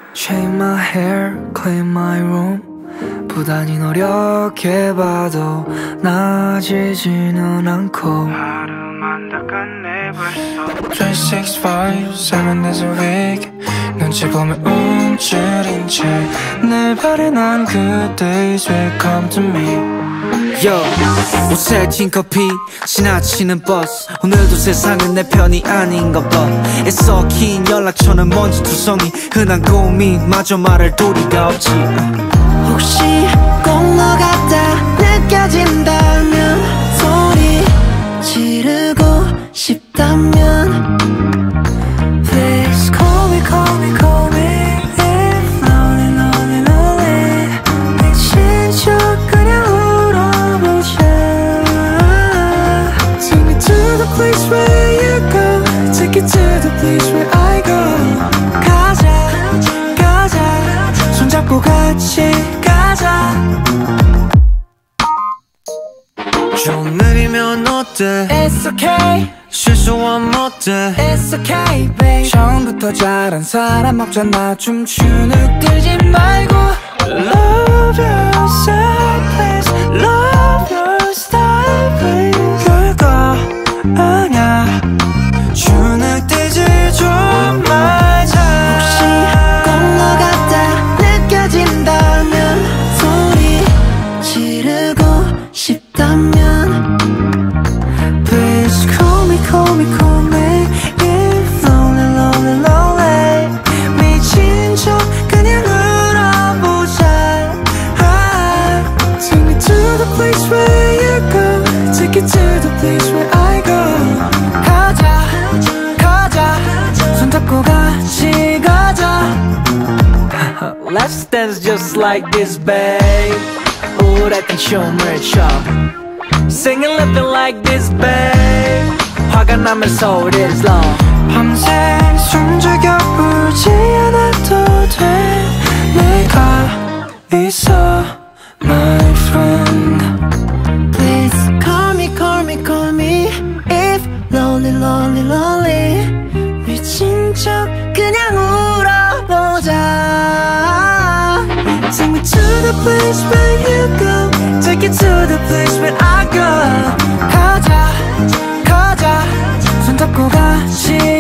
Shave my hair, clean my room. 부단히 노력해봐도 나아지지는 않고 하루만 다 끝내 벌써 365, 7 days a week 눈치 보면 움츠린 채 내 발에 난 good days will come to me. Yo, 옷에 튄 커피, 지나치는 버스. 오늘도 세상은 내 편이 아닌가 봐. 애써 긴 연락처는 먼지 투성이. 흔한 고민마저 말할 도리가 없지. 혹시 꼭 너 같다 느껴진다면 소리 지르고 싶다면 Please call me, call me, call me If lonely, lonely, lonely 미친 척 그냥 울어보자 Take me to the place where you go Take it to the place where I go 가자, 가자 손잡고 같이 가자 좀 느리면 어때? It's okay 실수하면 어때? It's okay babe 처음부터 잘한 사람 없잖아 춤추는 들지 말고 Love yourself please Love your style please 별거 아냐 주눅 들지 좀 말자. 혹시 꼭 너 같다 느껴진다면 소리 지르고 싶다면 Please call me, call me, call me If lonely, lonely, lonely 미친 척 그냥 울어보자 Take me to the place where you go Take it to the place where I go 가자, 가자 손잡고 같이 가자 Let's dance just like this, babe. 우울했던 춤을 춰. Singing, living like this, babe. 화가 나면 소리를 질러. 밤새 숨죽여 울지 않아도 돼 내가 있어 my friend Please call me, call me, call me If lonely, lonely, lonely 미친 척 그냥 울어보자 Take me to the place where you go Take it to the place where I go 가자, 가자 손잡고 같이